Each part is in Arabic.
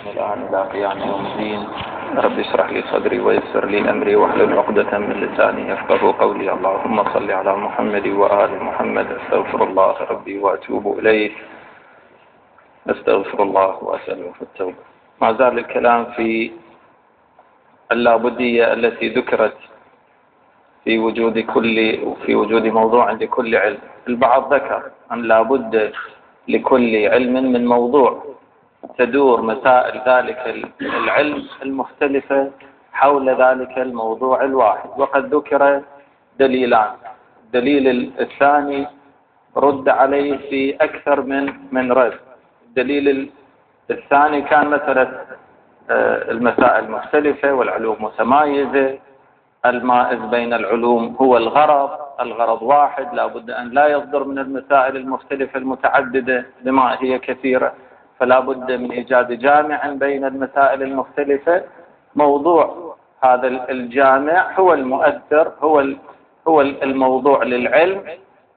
من الآن إلى قيام يوم الدين. رب اشرح لي صدري ويسر لي أمري واحلل عقدة من لساني يفقهوا قولي. اللهم صل على محمد وآل محمد. أستغفر الله ربي وأتوب إليه. أستغفر الله وأسأله في التوبة. ما زال الكلام في اللابدية التي ذكرت في وجود موضوع لكل علم. البعض ذكر أن لابد لكل علم من موضوع تدور مسائل ذلك العلم المختلفة حول ذلك الموضوع الواحد، وقد ذكر دليلان. الدليل الثاني رد عليه في أكثر من رد. الدليل الثاني كان مسألة المسائل المختلفة والعلوم متمايزة. المائز بين العلوم هو الغرض واحد، لا بد أن لا يصدر من المسائل المختلفة المتعددة بما هي كثيرة، فلا بد من إيجاد جامع بين المسائل المختلفة. موضوع هذا الجامع هو المؤثر، هو الموضوع للعلم،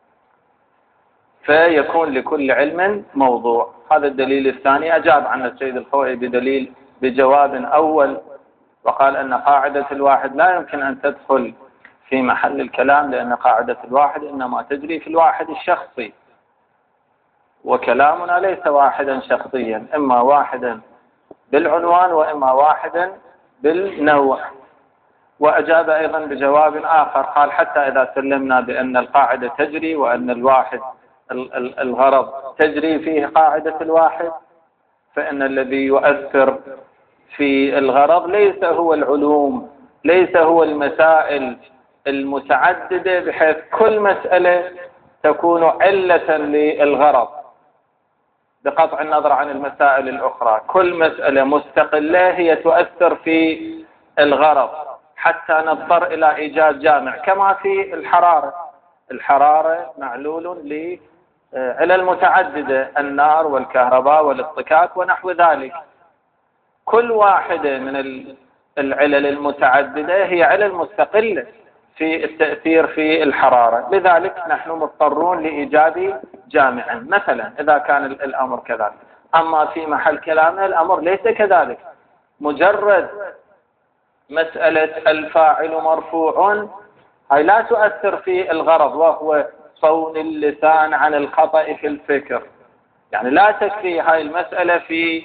فيكون لكل علم موضوع. هذا الدليل الثاني أجاب عنه السيد الخوئي بجواب أول، وقال أن قاعدة الواحد لا يمكن أن تدخل في محل الكلام، لأن قاعدة الواحد إنما تجري في الواحد الشخصي، وكلامنا ليس واحدا شخصيا، إما واحدا بالعنوان وإما واحدا بالنوع. وأجاب أيضا بجواب آخر، قال حتى إذا سلمنا بأن القاعدة تجري وأن الواحد الغرض تجري فيه قاعدة الواحد، فإن الذي يؤثر في الغرض ليس هو العلوم، ليس هو المسائل المتعددة بحيث كل مسألة تكون علة للغرض بقطع النظر عن المسائل الأخرى. كل مسألة مستقلة هي تؤثر في الغرض حتى نضطر إلى إيجاد جامع، كما في الحرارة معلول لعلل متعددة، النار والكهرباء والاصطكاك ونحو ذلك. كل واحدة من العلل المتعددة هي علل مستقلة في التأثير في الحرارة، لذلك نحن مضطرون لإيجاد جامع مثلا إذا كان الأمر كذلك. أما في محل كلامنا الأمر ليس كذلك، مجرد مسألة الفاعل مرفوع هي لا تؤثر في الغرض، وهو صون اللسان عن الخطأ في الفكر. يعني لا تكفي هاي المسألة في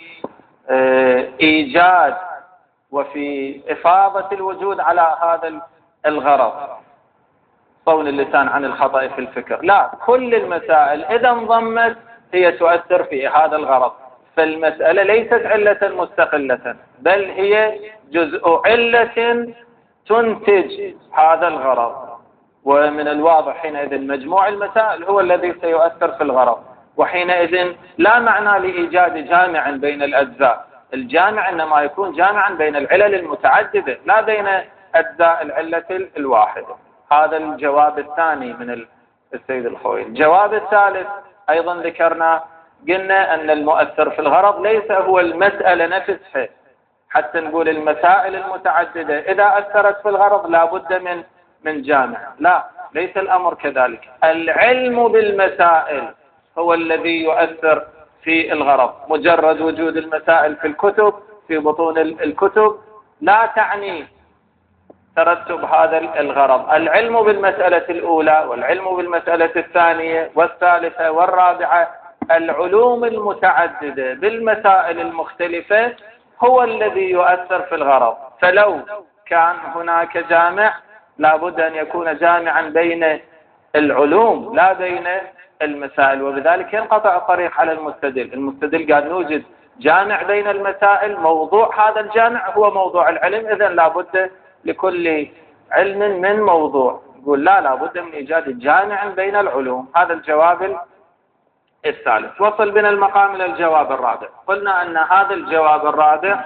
إيجاد وفي إفاضة الوجود على هذا الغرض، صون اللسان عن الخطأ في الفكر. لا، كل المسائل إذا انضمت هي تؤثر في هذا الغرض، فالمسألة ليست علة مستقلة، بل هي جزء علة تنتج هذا الغرض. ومن الواضح حينئذ مجموع المسائل هو الذي سيؤثر في الغرض، وحينئذ لا معنى لإيجاد جامع بين الأجزاء. الجامع إنما يكون جامعا بين العلل المتعددة لا بين أجزاء العلة الواحدة. هذا الجواب الثاني من السيد الخوئي. الجواب الثالث أيضا ذكرنا، قلنا أن المؤثر في الغرض ليس هو المسألة نفسها، حتى نقول المسائل المتعددة إذا أثرت في الغرض لا بد من جامع. لا، ليس الأمر كذلك. العلم بالمسائل هو الذي يؤثر في الغرض. مجرد وجود المسائل في الكتب في بطون الكتب لا تعني ترتب هذا الغرض. العلم بالمسألة الأولى والعلم بالمسألة الثانية والثالثة والرابعة، العلوم المتعددة بالمسائل المختلفة هو الذي يؤثر في الغرض. فلو كان هناك جامع لا بد أن يكون جامعا بين العلوم لا بين المسائل، وبذلك ينقطع الطريق على المستدل قال نوجد جامع بين المسائل، موضوع هذا الجامع هو موضوع العلم، إذن لا بد لكل علم من موضوع. يقول لا بد من إيجاد جامع بين العلوم. هذا الجواب الثالث. وصل بنا المقام إلى الجواب الرابع. قلنا أن هذا الجواب الرابع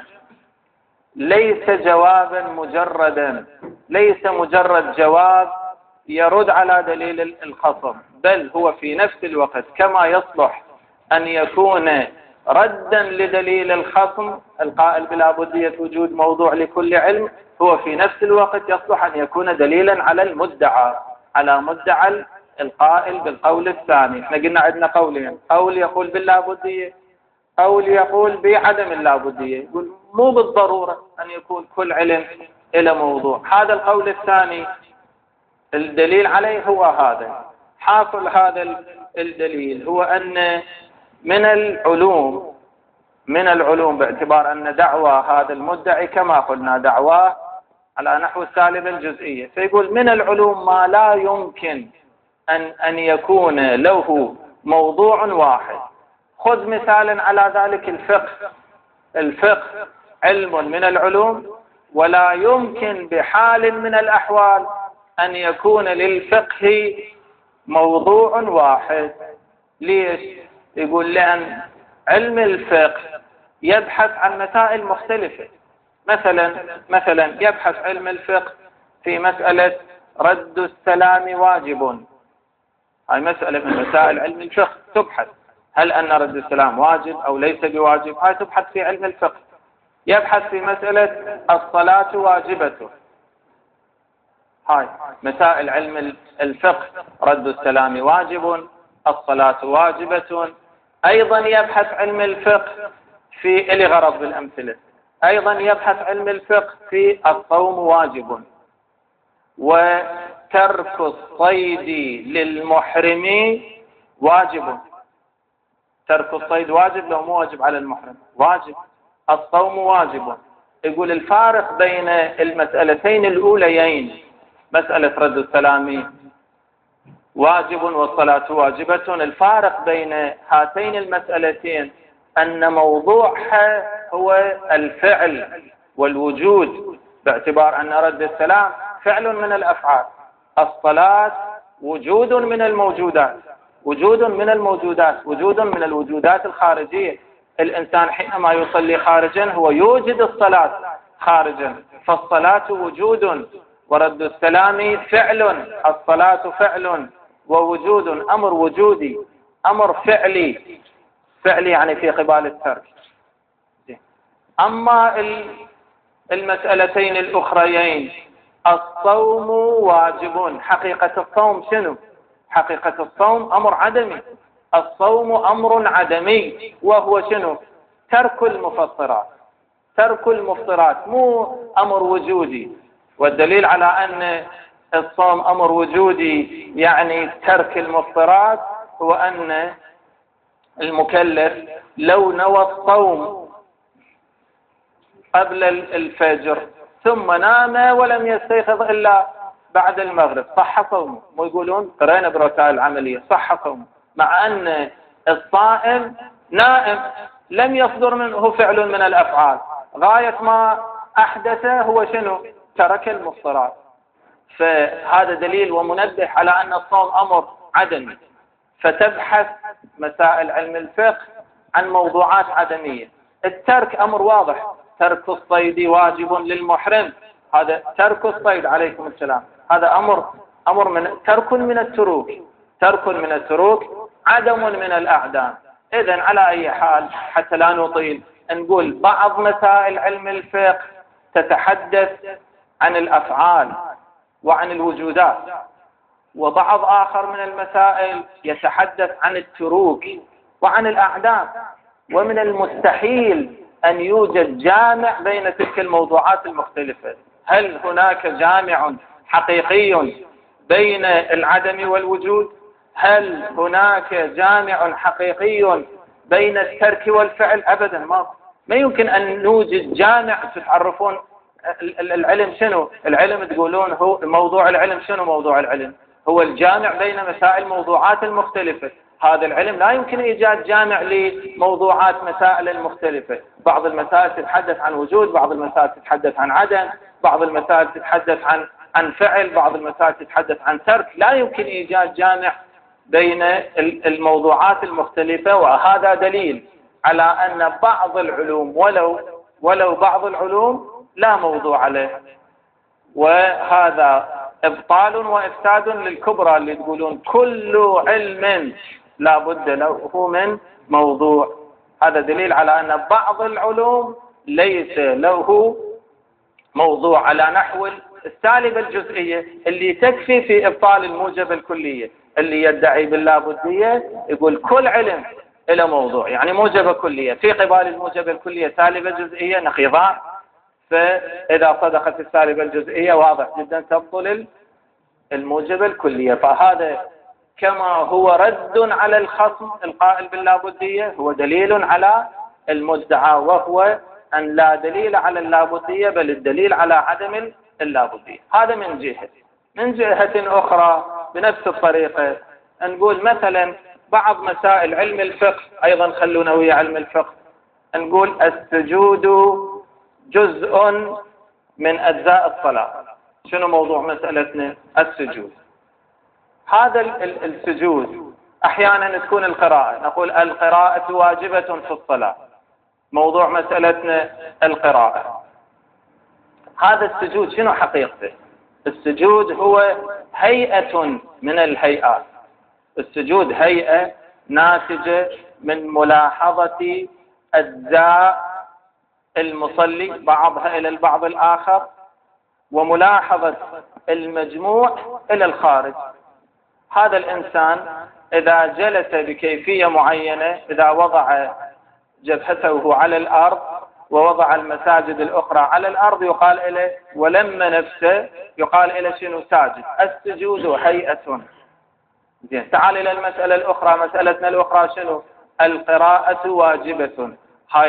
ليس جوابا مجردا، ليس مجرد جواب يرد على دليل الخصم، بل هو في نفس الوقت كما يصلح أن يكون ردا لدليل الخصم القائل بلا بدية وجود موضوع لكل علم، هو في نفس الوقت يصلح أن يكون دليلا على المدعى، على مدعى القائل بالقول الثاني. احنا قلنا عندنا قولين، قول يقول باللا بدية أو ليقول بعدم اللابدية، يقول مو بالضرورة أن يكون كل علم إلى موضوع. هذا القول الثاني الدليل عليه هو هذا. حاصل هذا الدليل هو أن من العلوم باعتبار أن دعوى هذا المدعي كما قلنا دعواه على نحو السالبة الجزئية، فيقول من العلوم ما لا يمكن أن يكون له موضوع واحد. خذ مثالا على ذلك الفقه علم من العلوم، ولا يمكن بحال من الأحوال أن يكون للفقه موضوع واحد. ليش؟ يقول لأن علم الفقه يبحث عن مسائل مختلفة. مثلا يبحث علم الفقه في مسألة رد السلام واجب، هاي مسألة من مسائل علم الفقه تبحث، هل أن رد السلام واجب أو ليس بواجب، هاي تبحث في علم الفقه. يبحث في مسألة الصلاة واجبة، هاي مسائل علم الفقه، رد السلام واجب، الصلاة واجبة. أيضا يبحث علم الفقه في إلي غرض بالأمثلة، أيضا يبحث علم الفقه في الصوم واجب، وترك الصيد للمحرم واجب. ترك الصيد واجب لو مو واجب على المحرم، واجب. الصوم واجب. يقول الفارق بين المسألتين الأوليين، مسألة رد السلام واجب والصلاة واجبة، الفارق بين هاتين المسألتين أن موضوعها هو الفعل والوجود، باعتبار أن رد السلام فعل من الأفعال، الصلاة وجود من الموجودات، وجود من الوجودات الخارجية. الإنسان حينما يصلي خارجا هو يوجد الصلاة خارجا، فالصلاة وجود ورد السلام فعل، الصلاة فعل ووجود، أمر وجودي، أمر فعلي يعني في قبال الترك. أما المسألتين الأخريين، الصوم واجب، حقيقة الصوم شنو؟ حقيقة الصوم أمر عدمي، الصوم أمر عدمي، وهو شنو؟ ترك المفطرات، مو أمر وجودي. والدليل على أن الصوم أمر وجودي يعني ترك المفطرات هو أن المكلف لو نوى الصوم قبل الفجر ثم نام ولم يستيقظ إلا بعد المغرب صح صومه، مو يقولون قرينا برسائل العملية صح صومه، مع أن الصائم نائم لم يصدر منه فعل من الأفعال، غاية ما أحدثه هو شنو؟ ترك المفطرات. فهذا دليل ومنبه على أن الصوم أمر عدمي. فتبحث مسائل علم الفقه عن موضوعات عدمية. الترك أمر واضح، ترك الصيد واجب للمحرم، هذا ترك الصيد عليكم السلام، هذا أمر من ترك من التروك، عدم من الأعدام. إذن على أي حال حتى لا نطيل نقول بعض مسائل علم الفقه تتحدث عن الأفعال وعن الوجودات، وبعض آخر من المسائل يتحدث عن التروك وعن الأعدام. ومن المستحيل أن يوجد جامع بين تلك الموضوعات المختلفة. هل هناك جامع حقيقي بين العدم والوجود؟ هل هناك جامع حقيقي بين الترك والفعل؟ أبدا ما يمكن أن نوجد جامع. تعرفون العلم شنو؟ العلم تقولون هو موضوع العلم شنو؟ موضوع العلم هو الجامع بين مسائل الموضوعات المختلفة. هذا العلم لا يمكن إيجاد جامع لموضوعات مسائل المختلفة. بعض المسائل تتحدث عن وجود، بعض المسائل تتحدث عن عدم، بعض المسائل تتحدث عن فعل، بعض المسائل تتحدث عن ترك. لا يمكن إيجاد جامع بين الموضوعات المختلفة. وهذا دليل على أن بعض العلوم ولو بعض العلوم لا موضوع له. وهذا إبطال وإفساد للكبرى اللي تقولون كل علم لا بد له من موضوع. هذا دليل على أن بعض العلوم ليس له موضوع، على نحو السالبة الجزئية اللي تكفي في إبطال الموجب الكلية. اللي يدعي باللابدية يقول كل علم إلى موضوع، يعني موجبة كلية في قبال الموجبة الكلية سالبة جزئية نقيضان، فإذا صدقت السالبة الجزئية واضح جدا تبطل الموجبة الكلية. فهذا كما هو رد على الخصم القائل باللابدية هو دليل على المدعى، وهو أن لا دليل على اللابدية بل الدليل على عدم اللابدية. هذا من جهة. من جهة أخرى بنفس الطريقة نقول مثلا بعض مسائل علم الفقه، أيضا خلونا ويا علم الفقه، نقول السجود جزء من أجزاء الصلاة. شنو موضوع مسألتنا؟ السجود. هذا السجود أحيانا تكون القراءة، نقول القراءة واجبة في الصلاة، موضوع مسألتنا القراءة. هذا السجود شنو حقيقته؟ السجود هو هيئة من الهيئات. السجود هيئة ناتجة من ملاحظة أجزاء المصلي بعضها إلى البعض الآخر، وملاحظة المجموع إلى الخارج. هذا الإنسان إذا جلس بكيفية معينة، إذا وضع جبهته على الأرض ووضع المساجد الأخرى على الأرض يقال إليه، ولما نفسه يقال إليه شنو؟ ساجد. السجود هيئة. زين، تعال إلى المسألة الأخرى. مسألتنا الأخرى شنو؟ القراءة واجبة. هاي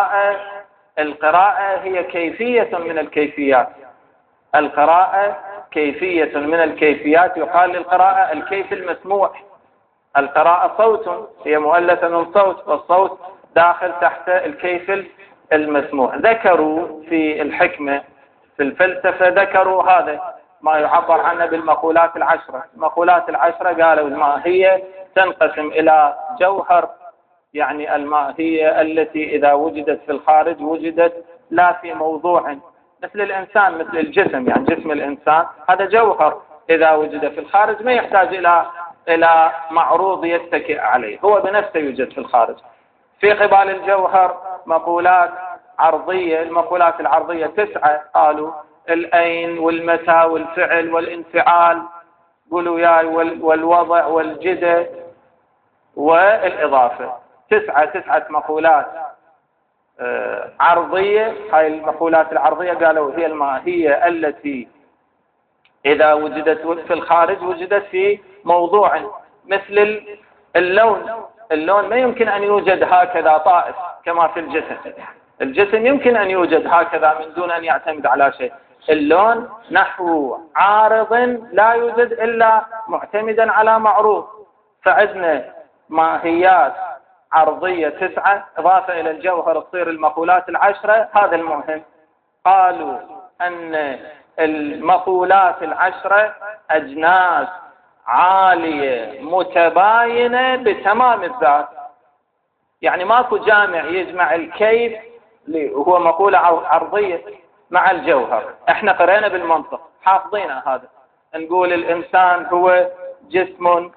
القراءة هي كيفية من الكيفيات. القراءة كيفية من الكيفيات، يقال للقراءة الكيف المسموع. القراءة صوت، هي مؤلفة من صوت، والصوت داخل تحت الكيف المسموع. ذكروا في الحكمة في الفلسفة، ذكروا هذا ما يعبر عنه بالمقولات العشرة. المقولات العشرة قالوا الماهية تنقسم إلى جوهر، يعني الماهية التي إذا وجدت في الخارج وجدت لا في موضوع، مثل الإنسان، مثل الجسم، يعني جسم الإنسان هذا جوهر إذا وجد في الخارج ما يحتاج إلى معروض يتكئ عليه، هو بنفسه يوجد في الخارج. في قبال الجوهر مقولات عرضية. المقولات العرضية 9، قالوا الأين والمتى والفعل والانفعال، قولوا ياي، والوضع والجدة والإضافة. 9 مقولات عرضية. هاي المقولات العرضية قالوا هي الماهية التي إذا وجدت في الخارج وجدت في موضوع، مثل اللون. اللون ما يمكن أن يوجد هكذا طائف كما في الجسم. الجسم يمكن أن يوجد هكذا من دون أن يعتمد على شيء. اللون نحو عارض لا يوجد إلا معتمدا على معروض. فعندنا ماهيات عرضية 9 إضافة إلى الجوهر تصير المقولات العشرة. هذا المهم. قالوا أن المقولات العشرة أجناس عالية متباينة بتمام الذات، يعني ماكو جامع يجمع الكيف اللي هو مقولة عرضية مع الجوهر. احنا قرأنا بالمنطق حافظينها هذا. نقول الإنسان هو جسم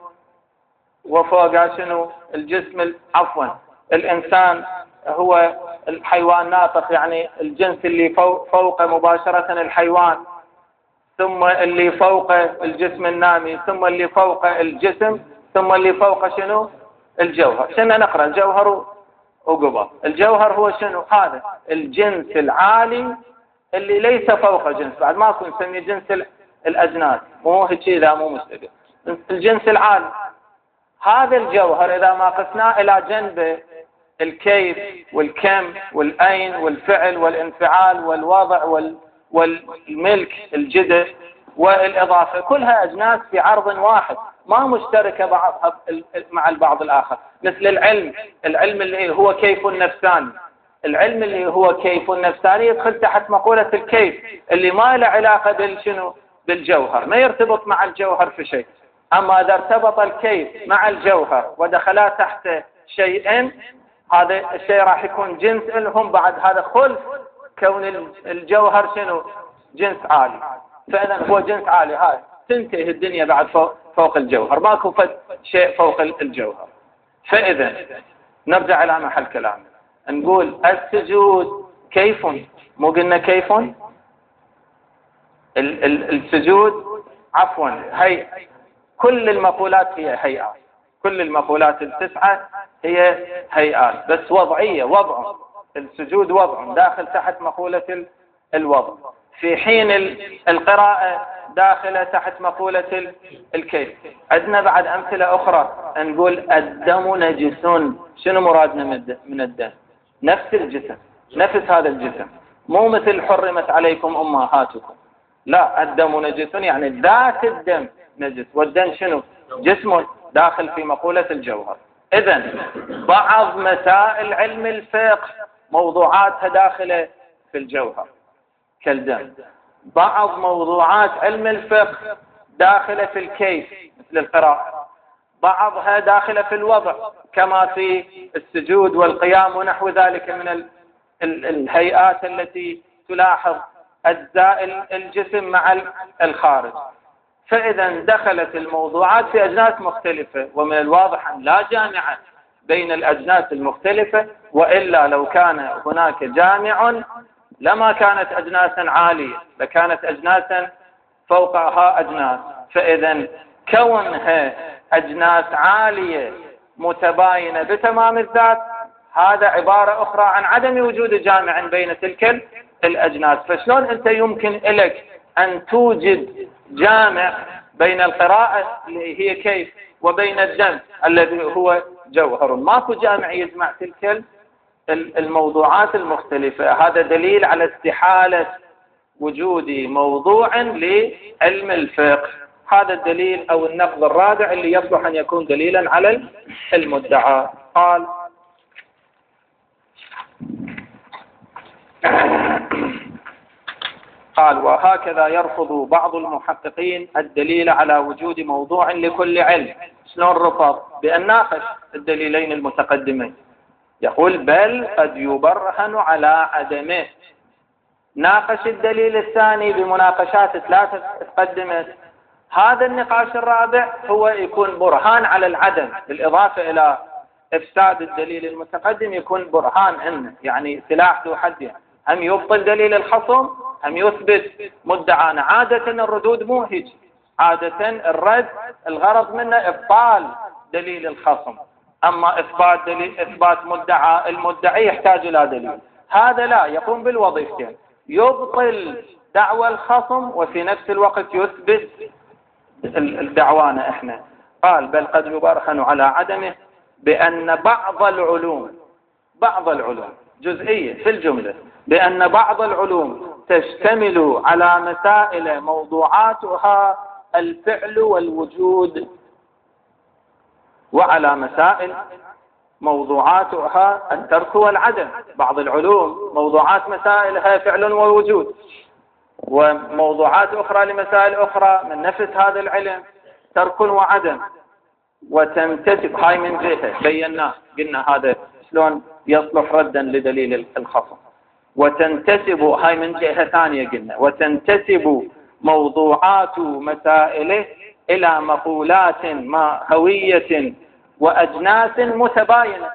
وفوق شنو؟ الجسم الإنسان هو الحيوان ناطق، يعني الجنس اللي فوق مباشرة الحيوان، ثم اللي فوق الجسم النامي، ثم اللي فوق الجسم، ثم اللي فوق شنو؟ الجوهر. شنو نقرأ؟ الجوهر وقبل. الجوهر هو شنو؟ هذا الجنس العالي اللي ليس فوق جنس، بعد ماكو نسميه جنس الأجناس، مو هيك إذا مو مستقل. الجنس العالي هذا الجوهر إذا ما قسناه إلى جنبه الكيف والكم والأين والفعل والانفعال والوضع والملك الجدة والإضافة، كلها أجناس في عرض واحد ما مشتركة بعضها مع البعض الآخر. مثل العلم اللي هو كيف النفساني. العلم اللي هو كيف النفساني يدخل تحت مقولة الكيف اللي ما له علاقة بالشنو؟ بالجوهر، ما يرتبط مع الجوهر في شيء. أما إذا ارتبط الكيف مع الجوهر ودخلا تحت شيئين، هذا الشيء راح يكون جنس لهم بعد. هذا خلف كون الجوهر شنو؟ جنس عالي. فإذا هو جنس عالي، هاي تنتهي الدنيا بعد فوق الجوهر، ماكو شيء فوق الجوهر. فإذا نرجع إلى محل كلامنا، نقول السجود كيف، مو قلنا كيف؟ السجود هي كل المقولات هي هيئات، كل المقولات 9 هي هيئات بس وضعية، وضع السجود وضع داخل تحت مقولة الوضع، في حين القراءة داخلة تحت مقولة الكيف. عندنا بعد أمثلة أخرى، نقول الدم نجس. شنو مرادنا من الدم؟ نفس الجسم، نفس هذا الجسم، مو مثل حرمت عليكم أمهاتكم. لا، الدم نجس يعني ذات الدم نجس، والدم شنو؟ جسم داخل في مقولة الجوهر. إذن بعض مسائل علم الفقه موضوعاتها داخلة في الجوهر كالدم، بعض موضوعات علم الفقه داخلة في الكيف مثل القراءة، بعضها داخلة في الوضع كما في السجود والقيام ونحو ذلك من الهيئات التي تلاحظ أجزاء الجسم مع الخارج. فإذا دخلت الموضوعات في أجناس مختلفة، ومن الواضح أن لا جامعة بين الأجناس المختلفة، وإلا لو كان هناك جامع لما كانت أجناسا عالية، لكانت أجناسا فوقها أجناس. فإذا كونها أجناس عالية متباينة بتمام الذات، هذا عبارة أخرى عن عدم وجود جامع بين تلك الأجناس. فشلون أنت يمكن لك أن توجد جامع بين القراءة اللي هي كيف وبين الدم الذي هو جوهر؟ ماكو جامع يجمع تلك الموضوعات المختلفة. هذا دليل على استحالة وجود موضوع لعلم الفقه. هذا الدليل أو النقض الرابع اللي يصلح أن يكون دليلا على المدعى. قال وهكذا يرفض بعض المحققين الدليل على وجود موضوع لكل علم. شلون رفض؟ بأن ناقش الدليلين المتقدمين، يقول بل قد يبرهن على عدمه. ناقش الدليل الثاني بمناقشات ثلاثة تقدمت. هذا النقاش الرابع هو يكون برهان على العدم، بالإضافة إلى إفساد الدليل المتقدم يكون برهان عنه، يعني سلاح ذو حدين، هم يبطل دليل الخصم هم يثبت مدعانا. عادة الردود مو هيك، عادة الرد الغرض منه إبطال دليل الخصم، أما إثبات مدعى المدعي يحتاج إلى دليل. هذا لا، يقوم بالوظيفتين، يبطل دعوى الخصم وفي نفس الوقت يثبت الدعوانا احنا. قال بل قد يبرهن على عدمه بأن بعض العلوم جزئية في الجملة، بأن بعض العلوم تشتمل على مسائل موضوعاتها الفعل والوجود، وعلى مسائل موضوعاتها الترك والعدم. بعض العلوم موضوعات مسائلها فعل ووجود، وموضوعات أخرى لمسائل أخرى من نفس هذا العلم ترك وعدم. وتنتسب هاي من جهة بينا قلنا هذا شلون يصلح ردا لدليل الخصم. وتنتسب هاي من جهة ثانية قلنا، وتنتسب موضوعات مسائله إلى مقولات هوية وأجناس متباينة،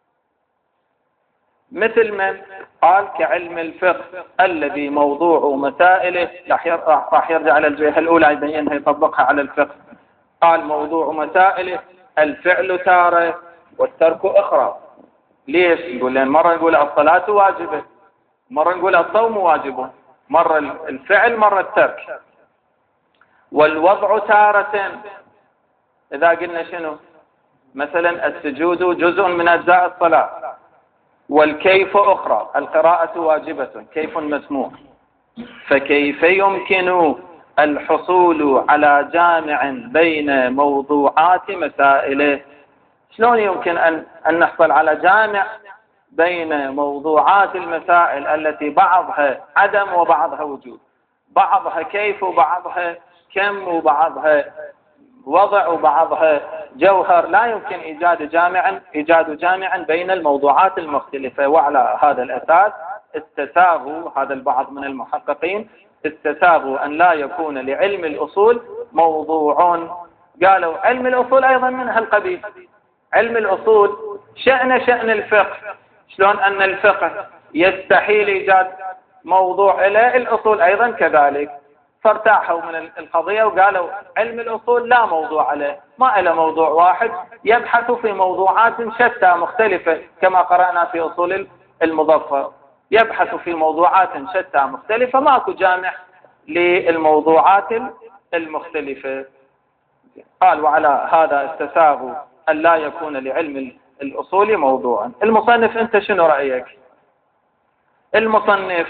مثل من قال كعلم الفقه الذي موضوع مسائله، راح يرجع على الجهة الأولى يبينها يطبقها على الفقه. قال موضوع مسائله الفعل تارة والترك أخرى. ليش؟ يقول لأن مرة نقول الصلاة واجبة، مرة نقول الصوم واجب، مرة الفعل مرة الترك. والوضع تارة، إذا قلنا شنو؟ مثلا السجود جزء من أجزاء الصلاة، والكيف أخرى، القراءة واجبة كيف مسموح، فكيف يمكن الحصول على جامع بين موضوعات مسائله؟ شلون يمكن أن نحصل على جامع بين موضوعات المسائل التي بعضها عدم وبعضها وجود، بعضها كيف وبعضها كم وبعضها وضع وبعضها جوهر؟ لا يمكن إيجاد جامع بين الموضوعات المختلفة. وعلى هذا الأساس استساغوا هذا البعض من المحققين استساغوا أن لا يكون لعلم الأصول موضوع. قالوا علم الأصول أيضا من هالقبيل، علم الأصول شأن الفقه. شلون أن الفقه يستحيل إيجاد موضوع إلى الأصول أيضا كذلك. فارتاحوا من القضية وقالوا علم الأصول لا موضوع عليه، ما له موضوع واحد، يبحث في موضوعات شتى مختلفة كما قرأنا في أصول المظفر، يبحث في موضوعات شتى مختلفة، ماكو جامع للموضوعات المختلفة. قال وعلى هذا استساغوا أن لا يكون لعلم الأصول موضوعا. المصنف أنت شنو رأيك؟ المصنف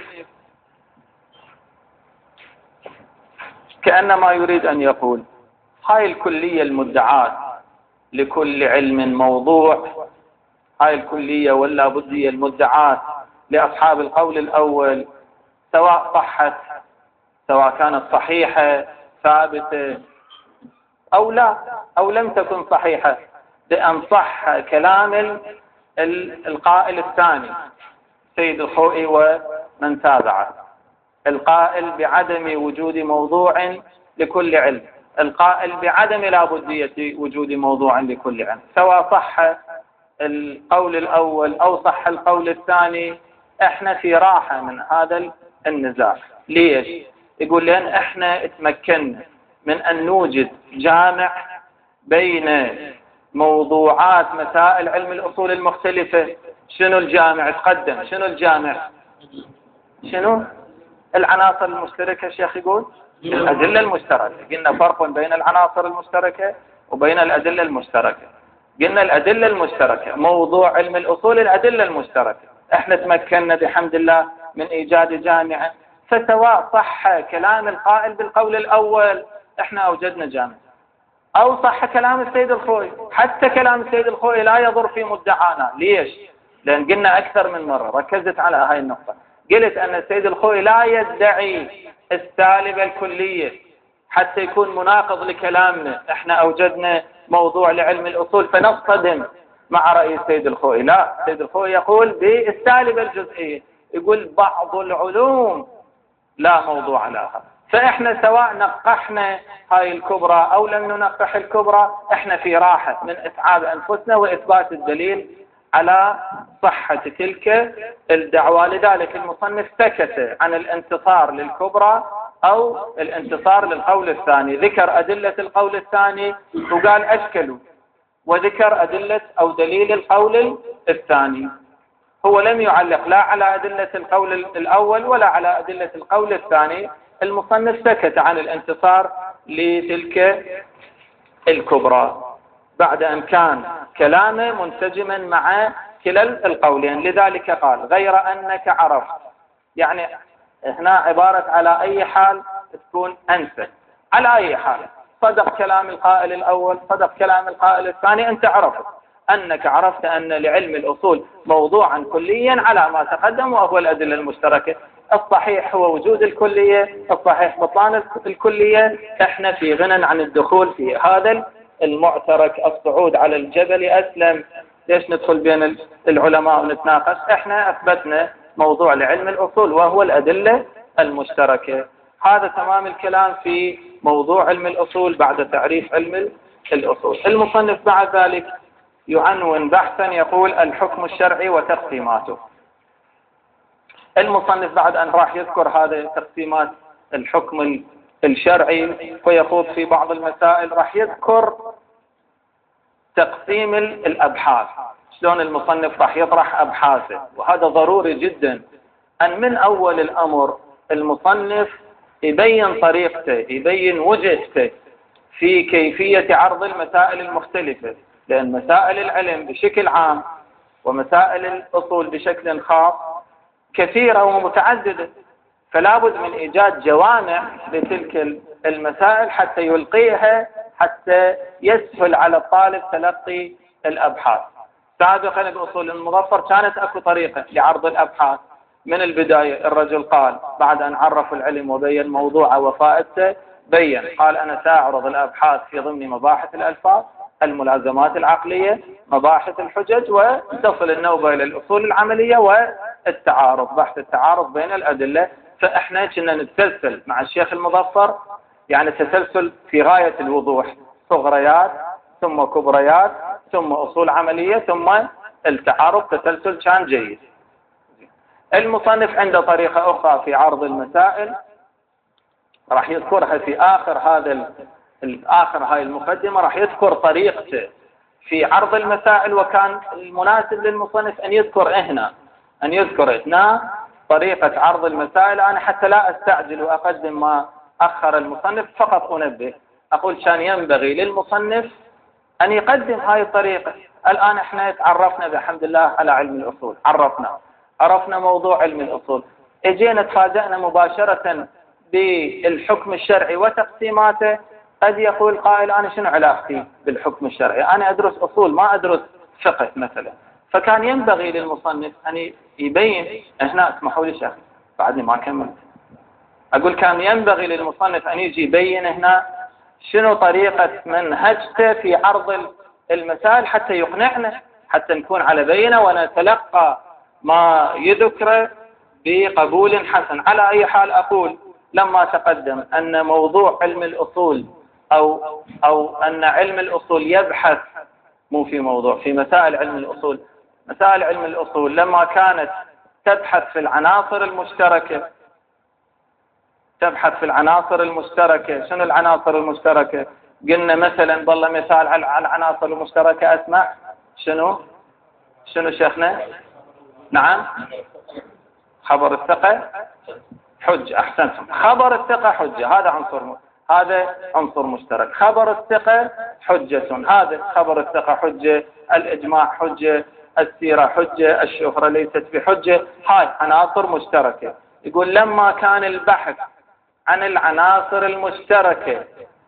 كأنما يريد أن يقول هاي الكلية المدعاة لكل علم موضوع، هاي الكلية واللابدية المدعاة لأصحاب القول الأول، سواء صحت، سواء كانت صحيحة ثابتة أو لا، أو لم تكن صحيحة، بأن صح كلام القائل الثاني سيد الخوئي ومن تابعه، القائل بعدم وجود موضوع لكل علم، القائل بعدم لابدية وجود موضوع لكل علم، سواء صح القول الأول أو صح القول الثاني، احنا في راحة من هذا النزاع. ليش؟ يقول لأن احنا اتمكنا من أن نوجد جامع بين موضوعات مسائل علم الأصول المختلفة. شنو الجامع؟ تقدم شنو الجامع؟ شنو؟ العناصر المشتركة. الشيخ يقول الأدلة المشتركة. قلنا فرق بين العناصر المشتركة وبين الأدلة المشتركة. قلنا الأدلة المشتركة موضوع علم الأصول الأدلة المشتركة. احنا تمكنا بحمد الله من إيجاد جامع، فسواء صح كلام القائل بالقول الأول احنا أوجدنا جامع، أو صح كلام السيد الخوئي، حتى كلام السيد الخوئي لا يضر في مدعانا. ليش؟ لأن قلنا أكثر من مرة، ركزت على هاي النقطة، قلت أن السيد الخوئي لا يدعي السالبة الكلية حتى يكون مناقض لكلامنا. احنا أوجدنا موضوع لعلم الأصول فنصطدم مع رأي السيد الخوئي. لا، السيد الخوئي يقول بالسالبة الجزئية، يقول بعض العلوم لا موضوع لها. فإحنا سواء نقحنا هاي الكبرى أو لم ننقح الكبرى، إحنا في راحة من إتعاب أنفسنا وإثبات الدليل على صحة تلك الدعوة. لذلك المصنف سكت عن الانتصار للكبرى أو الانتصار للقول الثاني، ذكر أدلة القول الثاني وقال أشكلوا، وذكر أدلة أو دليل القول الثاني. هو لم يعلق لا على أدلة القول الأول ولا على أدلة القول الثاني. المصنف سكت عن الانتصار لتلك الكبرى بعد أن كان كلامه منسجما مع كلا القولين. لذلك قال غير أنك عرفت، يعني هنا عبارة على أي حال تكون أنت، على أي حال صدق كلام القائل الأول صدق كلام القائل الثاني، أنت عرفت أنك عرفت أن لعلم الأصول موضوعا كليا على ما تقدم وهو الأدلة المشتركة. الصحيح هو وجود الكلية، الصحيح بطلان الكلية. احنا في غنى عن الدخول في هذا المعترك، الصعود على الجبل أسلم. ليش ندخل بين العلماء ونتناقش؟ احنا أثبتنا موضوع لعلم الأصول وهو الأدلة المشتركة. هذا تمام الكلام في موضوع علم الأصول بعد تعريف علم الأصول. المصنف بعد ذلك يعنون بحثا يقول الحكم الشرعي وتقسيماته. المصنف بعد أن راح يذكر هذه تقسيمات الحكم الشرعي ويخوض في بعض المسائل، راح يذكر تقسيم الأبحاث، شلون المصنف راح يطرح أبحاثه. وهذا ضروري جدا أن من أول الأمر المصنف يبين طريقته، يبين وجهته في كيفية عرض المسائل المختلفة، لأن مسائل العلم بشكل عام ومسائل الأصول بشكل خاص كثيرة ومتعددة، فلا بد من إيجاد جوامع لتلك المسائل حتى يلقيها، حتى يسهل على الطالب تلقي الأبحاث. سابقا بأصول المظفر كانت أكو طريقة لعرض الأبحاث. من البداية الرجل قال بعد أن عرف العلم وبين موضوعه وفائدته، بين قال أنا سأعرض الأبحاث في ضمن مباحث الألفاظ، الملازمات العقلية، مباحث الحجج، وتصل النوبة إلى الأصول العملية والتعارض، بحث التعارض بين الأدلة. فإحنا كنا نتسلسل مع الشيخ المظفر، يعني تسلسل في غاية الوضوح، صغريات ثم كبريات ثم أصول عملية ثم التعارض، تسلسل كان جيد. المصنف عنده طريقة أخرى في عرض المسائل، راح يذكرها في آخر آخر هاي المقدمة، راح يذكر طريقته في عرض المسائل، وكان المناسب للمصنف أن يذكر هنا طريقة عرض المسائل. أنا حتى لا أستعجل وأقدم ما أخر المصنف، فقط أنبه أقول كان ينبغي للمصنف أن يقدم هاي الطريقة. الآن احنا تعرفنا بحمد الله على علم الأصول، عرفنا موضوع علم الأصول، اجينا تفاجأنا مباشرة بالحكم الشرعي وتقسيماته. قد يقول قائل أنا شنو علاقتي بالحكم الشرعي؟ أنا أدرس أصول ما أدرس فقه مثلا. فكان ينبغي للمصنف أن يبين هنا. اسمحوا لي شيخ بعدني ما كملت. أقول كان ينبغي للمصنف أن يجي يبين هنا شنو طريقة منهجته في عرض المسائل حتى يقنعنا، حتى نكون على بينة ونتلقى ما يذكره بقبول حسن. على أي حال أقول لما تقدم أن موضوع علم الأصول أو أن علم الأصول يبحث في مسائل علم الأصول. مسائل علم الأصول لما كانت تبحث في العناصر المشتركة، شنو العناصر المشتركة؟ قلنا مثلا والله مثال على العناصر المشتركة. أسمع شنو شيخنا؟ نعم، خبر الثقة حجة. أحسنتم، خبر الثقة حجة، هذا عنصر مشترك. خبر الثقة حجة، هذا خبر الثقة حجة. الإجماع حجة، السيرة حجة، الشهرة ليست بحجة. هاي عناصر مشتركة. يقول لما كان البحث عن العناصر المشتركة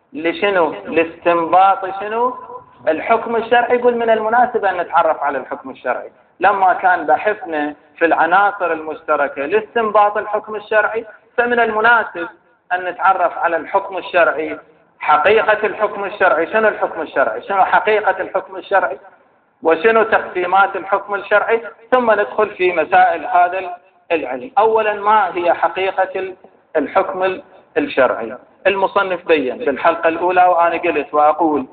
لاستنباط الحكم الشرعي، يقول من المناسب أن نتعرف على الحكم الشرعي. لما كان بحثنا في العناصر المشتركة لاستنباط الحكم الشرعي، فمن المناسب أن نتعرف على الحكم الشرعي، حقيقة الحكم الشرعي. شنو الحكم الشرعي؟ شنو حقيقة الحكم الشرعي؟ وشنو تقسيمات الحكم الشرعي؟ ثم ندخل في مسائل هذا العلم. أولا، ما هي حقيقة الحكم الشرعي؟ المصنف بين بالحلقة الأولى، وأنا قلت وأقول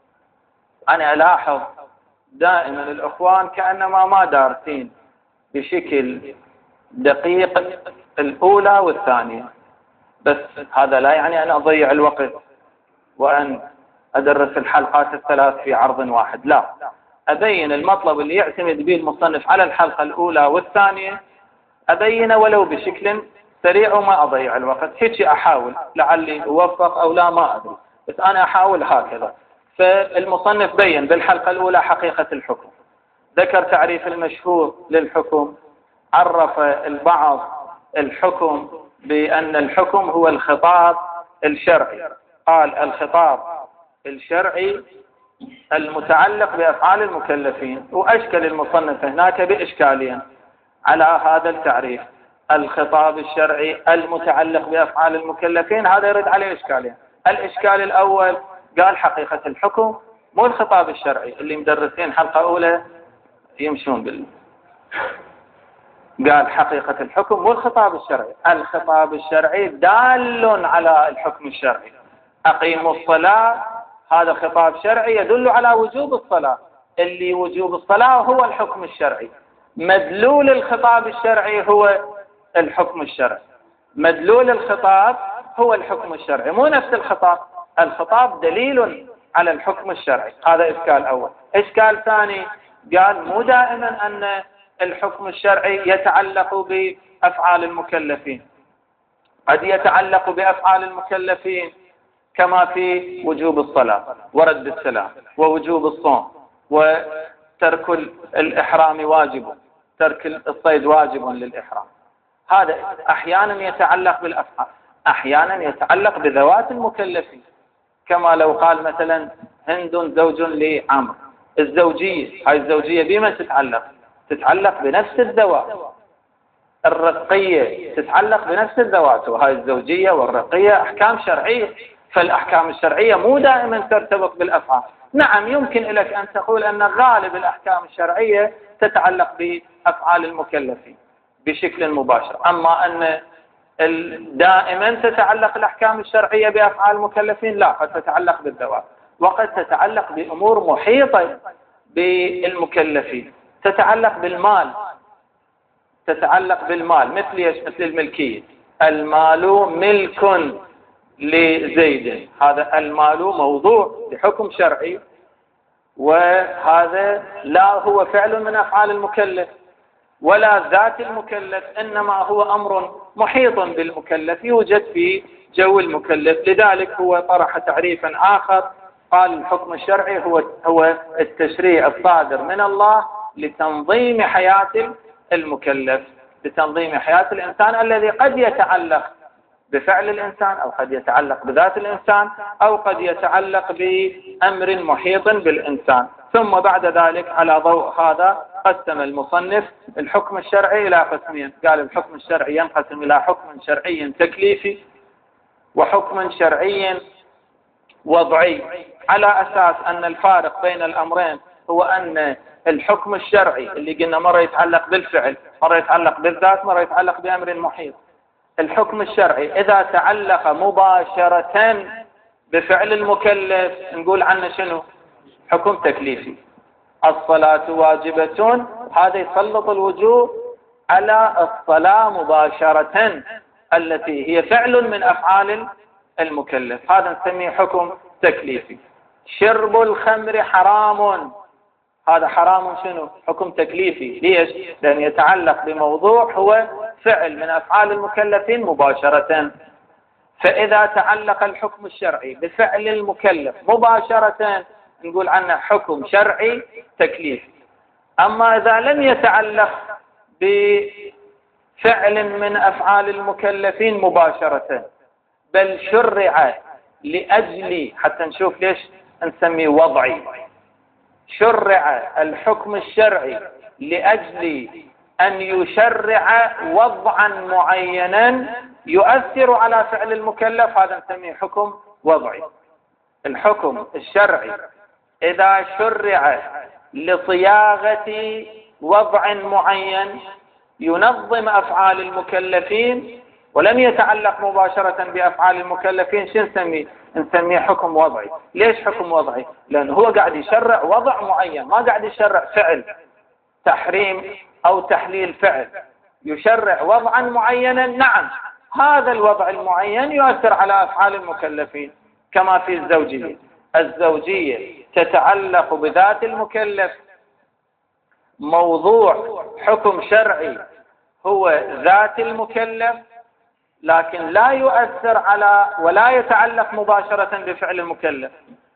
أنا ألاحظ دائما الإخوان كأنما ما دارسين بشكل دقيق الأولى والثانية. بس هذا لا يعني أن أضيع الوقت وأن أدرس الحلقات الثلاث في عرض واحد، لا، أبين المطلب اللي يعتمد به المصنف على الحلقة الأولى والثانية، أبينه ولو بشكل سريع وما أضيع الوقت. هيك أحاول، لعلي أوفق أو لا ما أدري، بس أنا أحاول هكذا. فالمصنف بين بالحلقة الأولى حقيقة الحكم، ذكر تعريف المشهور للحكم، عرف البعض الحكم بأن الحكم هو الخطاب الشرعي. قال الخطاب الشرعي المتعلق بأفعال المكلفين، وأشكل المصنف هناك بإشكالين على هذا التعريف. الخطاب الشرعي المتعلق بأفعال المكلفين، هذا يرد عليه إشكالين. الإشكال الأول قال حقيقة الحكم مو الخطاب الشرعي. اللي مدرسين حلقة أولى يمشون قال حقيقة الحكم مو الخطاب الشرعي. الخطاب الشرعي دال على الحكم الشرعي. أقيموا الصلاة، هذا خطاب شرعي يدل على وجوب الصلاة، اللي وجوب الصلاة هو الحكم الشرعي. مدلول الخطاب الشرعي هو الحكم الشرعي. مدلول الخطاب هو الحكم الشرعي، مو نفس الخطاب. الخطاب دليل على الحكم الشرعي. هذا إشكال أول. إشكال ثاني قال مو دائما أن الحكم الشرعي يتعلق بأفعال المكلفين، قد يتعلق بأفعال المكلفين كما في وجوب الصلاة ورد السلام ووجوب الصوم وترك الإحرام واجب، ترك الصيد واجب للإحرام. هذا أحيانا يتعلق بالأفعال، أحيانا يتعلق بذوات المكلفين، كما لو قال مثلا هند زوج لعمرو. الزوجية، هاي الزوجية بما تتعلق بنفس الذوات. الرقية تتعلق بنفس الذوات، وهاي الزوجية والرقية أحكام شرعية. فالأحكام الشرعية مو دائما ترتبط بالأفعال. نعم، يمكن لك أن تقول أن غالب الأحكام الشرعية تتعلق بأفعال المكلفين بشكل مباشر، أما أن دائما تتعلق الأحكام الشرعية بأفعال المكلفين لا، قد تتعلق بالذوات، وقد تتعلق بأمور محيطة بالمكلفين، تتعلق بالمال، مثل الملكية. المال ملك لزيد، هذا المال موضوع لحكم شرعي، وهذا لا هو فعل من أفعال المكلف ولا ذات المكلف، إنما هو أمر محيط بالمكلف يوجد في جو المكلف. لذلك هو طرح تعريفا آخر، قال الحكم الشرعي هو التشريع الصادر من الله لتنظيم حياة المكلف، لتنظيم حياة الإنسان، الذي قد يتعلق بفعل الإنسان أو قد يتعلق بذات الإنسان أو قد يتعلق بأمر محيط بالإنسان. ثم بعد ذلك على ضوء هذا قسم المصنف الحكم الشرعي إلى قسمين. قال الحكم الشرعي ينقسم إلى حكم شرعي تكليفي وحكم شرعي وضعي، على أساس أن الفارق بين الأمرين هو أن الحكم الشرعي اللي قلنا مرة يتعلق بالفعل، مرة يتعلق بالذات، مرة يتعلق بأمر محيط. الحكم الشرعي إذا تعلق مباشرة بفعل المكلف نقول عنه شنو؟ حكم تكليفي. الصلاة واجبة، هذا يسلط الوجوب على الصلاة مباشرة التي هي فعل من أفعال المكلف، هذا نسميه حكم تكليفي. شرب الخمر حرام، هذا حرام شنو؟ حكم تكليفي. ليش؟ لأن يتعلق بموضوع هو فعل من أفعال المكلفين مباشرة. فإذا تعلق الحكم الشرعي بفعل المكلف مباشرة نقول عنه حكم شرعي تكليفي. أما إذا لم يتعلق بفعل من أفعال المكلفين مباشرة بل شرع لأجل، حتى نشوف ليش نسميه وضعي، شرع الحكم الشرعي لأجل أن يشرع وضعا معينا يؤثر على فعل المكلف، هذا نسميه حكم وضعي. الحكم الشرعي إذا شرع لصياغة وضع معين ينظم أفعال المكلفين ولم يتعلق مباشرة بأفعال المكلفين، شو نسميه؟ نسميه حكم وضعي. ليش حكم وضعي؟ لأنه هو قاعد يشرع وضع معين، ما قاعد يشرع فعل تحريم أو تحليل فعل، يشرع وضعا معينا. نعم، هذا الوضع المعين يؤثر على أفعال المكلفين، كما في الزوجية. الزوجية تتعلق بذات المكلف، موضوع حكم شرعي هو ذات المكلف، لكن لا يؤثر على ولا يتعلق مباشرة بفعل المكلف.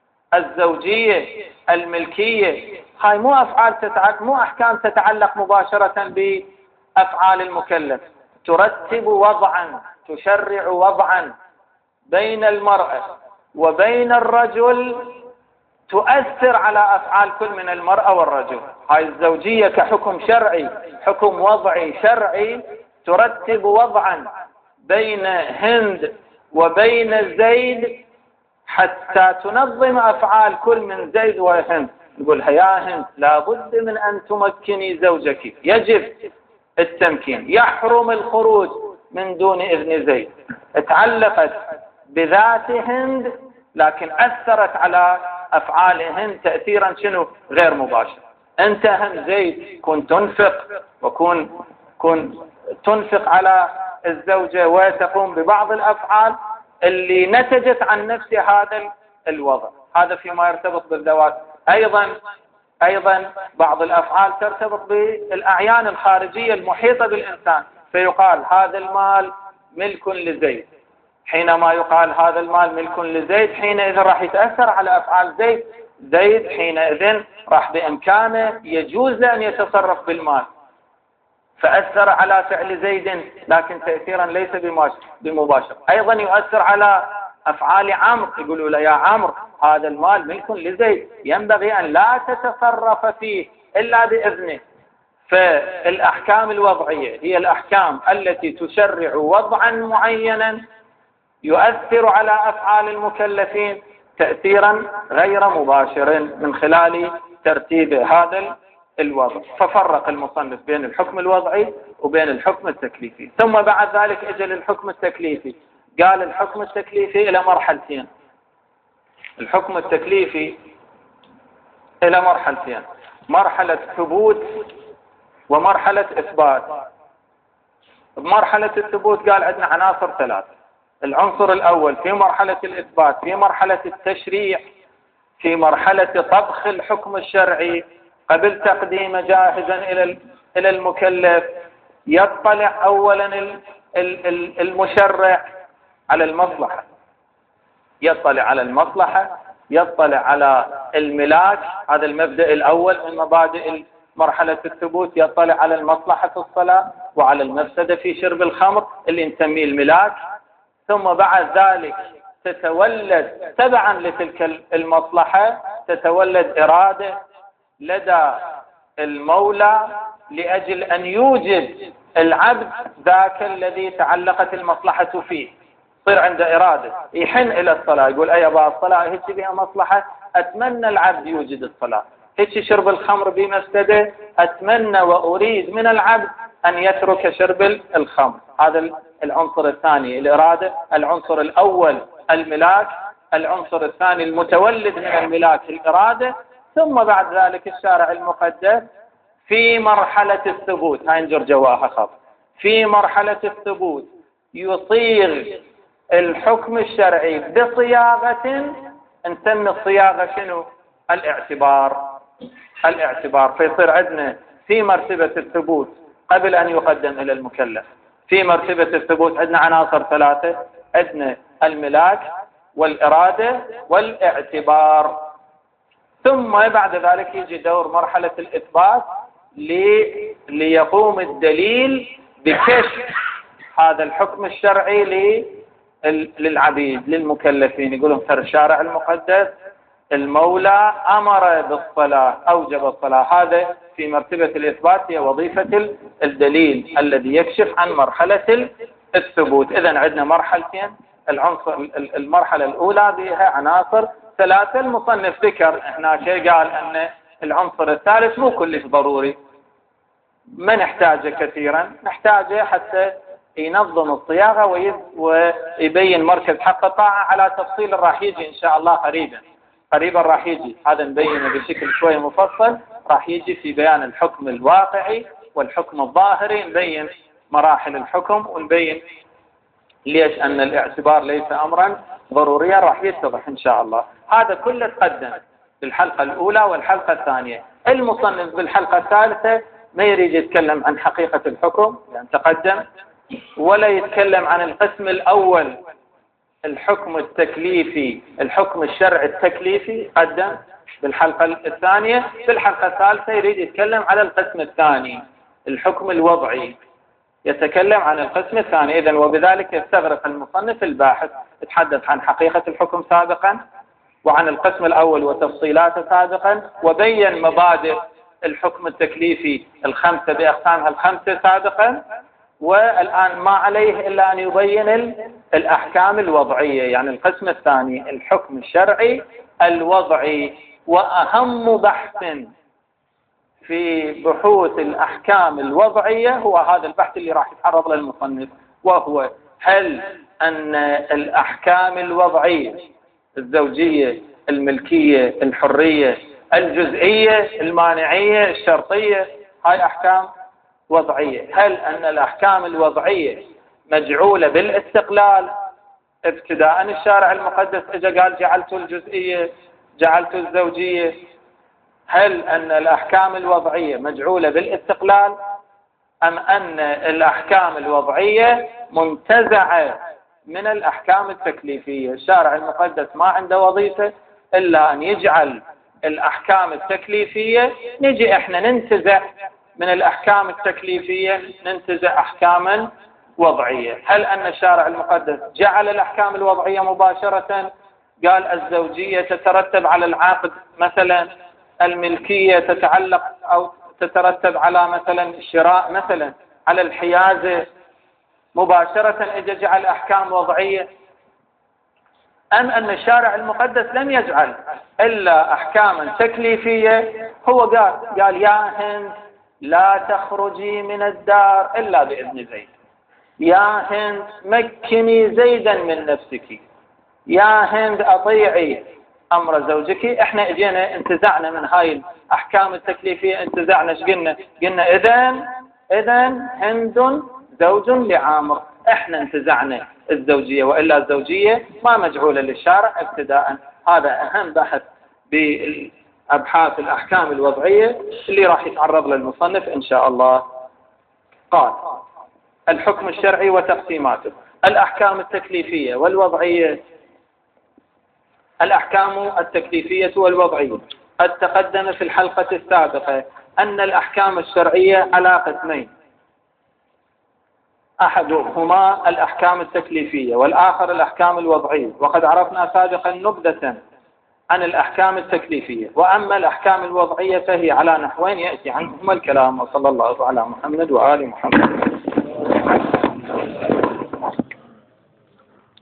الزوجية الملكية هاي مو أفعال مو أحكام تتعلق مباشرة بأفعال المكلف، ترتب وضعا، تشرع وضعا بين المرأة وبين الرجل تؤثر على أفعال كل من المرأة والرجل. هاي الزوجية كحكم شرعي، حكم وضعي شرعي، ترتب وضعا بين هند وبين زيد حتى تنظم أفعال كل من زيد وهند. نقولها يا هند لابد من أن تمكني زوجك، يجب التمكين، يحرم الخروج من دون إذن زيد. تعلقت بذات هند لكن أثرت على أفعال هند تأثيرا شنو؟ غير مباشر. أنت هم زيد كن تنفق كن تنفق على الزوجة وتقوم ببعض الأفعال اللي نتجت عن نفس هذا الوضع. هذا فيما يرتبط بالذوات. أيضا بعض الأفعال ترتبط بالأعيان الخارجية المحيطة بالإنسان، فيقال هذا المال ملك لزيد. حينما يقال هذا المال ملك لزيد حينئذ راح يتأثر على أفعال زيد حينئذ راح بإمكانه يجوز أن يتصرف بالمال، فأثر على فعل زيد لكن تأثيرا ليس بمباشر. أيضا يؤثر على أفعال عمرو، يقولوا له يا عمرو هذا المال ملك لزيد ينبغي أن لا تتصرف فيه إلا بإذنه. فالأحكام الوضعية هي الأحكام التي تشرع وضعا معينا يؤثر على أفعال المكلفين تأثيرا غير مباشر من خلال ترتيب هذا الوضع. ففرق المصنف بين الحكم الوضعي وبين الحكم التكليفي. ثم بعد ذلك اجى الحكم التكليفي، قال الحكم التكليفي إلى مرحلتين. الحكم التكليفي إلى مرحلتين، مرحلة ثبوت ومرحلة إثبات. بمرحلة الثبوت قال عندنا عناصر ثلاثة. العنصر الأول في مرحلة الإثبات، في مرحلة التشريع، في مرحلة طبخ الحكم الشرعي قبل تقديمه جاهزا إلى المكلف، يطلع أولا المشرع على المصلحة، يطلع على المصلحة، يطلع على الملاك، هذا المبدأ الأول من مبادئ مرحلة الثبوت، يطلع على المصلحة في الصلاة وعلى المفسدة في شرب الخمر اللي نسميه الملاك. ثم بعد ذلك تتولد تبعا لتلك المصلحة، تتولد إرادة لدى المولى لأجل أن يوجد العبد ذاك الذي تعلقت المصلحة فيه، يصير عنده إرادة يحن إلى الصلاة، يقول أي أبا الصلاة هيك بها مصلحة، أتمنى العبد يوجد الصلاة، هيك شرب الخمر بمفسده، أتمنى وأريد من العبد أن يترك شرب الخمر. هذا العنصر الثاني الإرادة. العنصر الأول الملاك، العنصر الثاني المتولد من الملاك الإرادة. ثم بعد ذلك الشارع المقدس في مرحلة الثبوت، هاي نجر جواها خط، في مرحلة الثبوت يصيغ الحكم الشرعي بصياغة نسمي الصياغة شنو؟ الاعتبار. فيصير عندنا في مرتبة الثبوت قبل أن يقدم إلى المكلف، في مرتبة الثبوت عندنا عناصر ثلاثة، عندنا الملاك والإرادة والاعتبار. ثم بعد ذلك يجي دور مرحلة الإثبات ليقوم الدليل بكشف هذا الحكم الشرعي للعبيد للمكلفين. يقولون ترى الشارع المقدس المولى أمر بالصلاة، أوجب الصلاة. هذا في مرتبة الإثبات، هي وظيفة الدليل الذي يكشف عن مرحلة الثبوت. إذن عندنا مرحلتين، المرحلة الأولى بها عناصر ثلاثة، المصنف ذكر هنا شيء، قال أن العنصر الثالث مو كلش ضروري، ما نحتاجه كثيرا، نحتاجه حتى ينظم الصياغة ويبين مركز حق الطاعة على تفصيل راح يجي إن شاء الله قريبا راح يجي، هذا نبينه بشكل شوي مفصل، راح يجي في بيان الحكم الواقعي والحكم الظاهري، نبين مراحل الحكم ونبين ليش أن الاعتبار ليس أمرا ضروريا، راح يتضح إن شاء الله. هذا كله تقدم بالحلقة الأولى والحلقة الثانية. المصنف بالحلقة الثالثة ما يريد يتكلم عن حقيقة الحكم لأن تقدم، ولا يتكلم عن القسم الأول الحكم التكليفي، الحكم الشرعي التكليفي قدم بالحلقة الثانية. في الحلقة الثالثة يريد يتكلم على القسم الثاني الحكم الوضعي، يتكلم عن القسم الثاني. إذن وبذلك يستغرق المصنف الباحث، يتحدث عن حقيقة الحكم سابقا وعن القسم الأول وتفصيلاته سابقا، وبين مبادئ الحكم التكليفي الخمسة بأقسامها الخمسة سابقا، والآن ما عليه إلا أن يبين الأحكام الوضعية، يعني القسم الثاني الحكم الشرعي الوضعي. وأهم بحث في بحوث الأحكام الوضعية هو هذا البحث اللي راح يتعرض له المصنف، وهو هل أن الأحكام الوضعية الزوجية الملكية الحرية الجزئية المانعية الشرطية هاي أحكام وضعية، هل أن الأحكام الوضعية مجعولة بالاستقلال؟ ابتداء الشارع المقدس إجا قال جعلت الجزئية جعلت الزوجية، هل أن الأحكام الوضعية مجعولة بالاستقلال أم أن الأحكام الوضعية منتزعة من الأحكام التكليفية؟ الشارع المقدس ما عنده وظيفة إلا أن يجعل الأحكام التكليفية، نجي إحنا ننتزع من الأحكام التكليفية ننتزع أحكاما وضعية. هل أن الشارع المقدس جعل الأحكام الوضعية مباشرة؟ قال الزوجية تترتب على العقد مثلا، الملكية تتعلق أو تترتب على مثلا الشراء مثلا، على الحيازة مباشرة إذا جعل أحكام وضعية، أم أن الشارع المقدس لم يجعل إلا أحكاما تكليفية؟ هو قال يا هند لا تخرجي من الدار إلا بإذن زيد، يا هند مكني زيدا من نفسك، يا هند أطيعي أمر زوجك. إحنا اجينا انتزعنا من هاي الأحكام التكليفية، انتزعنا ايش قلنا؟ قلنا إذن هند زوج لعامر. احنا انتزعنا الزوجية، وإلا الزوجية ما مجعولة للشارع ابتداء. هذا أهم بحث بأبحاث الأحكام الوضعية اللي راح يتعرض للمصنف إن شاء الله. قال: الحكم الشرعي وتقسيماته. الأحكام التكليفية والوضعية. الأحكام التكليفية والوضعية قد تقدم في الحلقة السابقة أن الأحكام الشرعية على قسمين، أحدهما الأحكام التكليفية والآخر الأحكام الوضعية، وقد عرفنا سابقا نبذة عن الأحكام التكليفية. وأما الأحكام الوضعية فهي على نحوين يأتي عنهما الكلام. وصلى الله على محمد وآل محمد.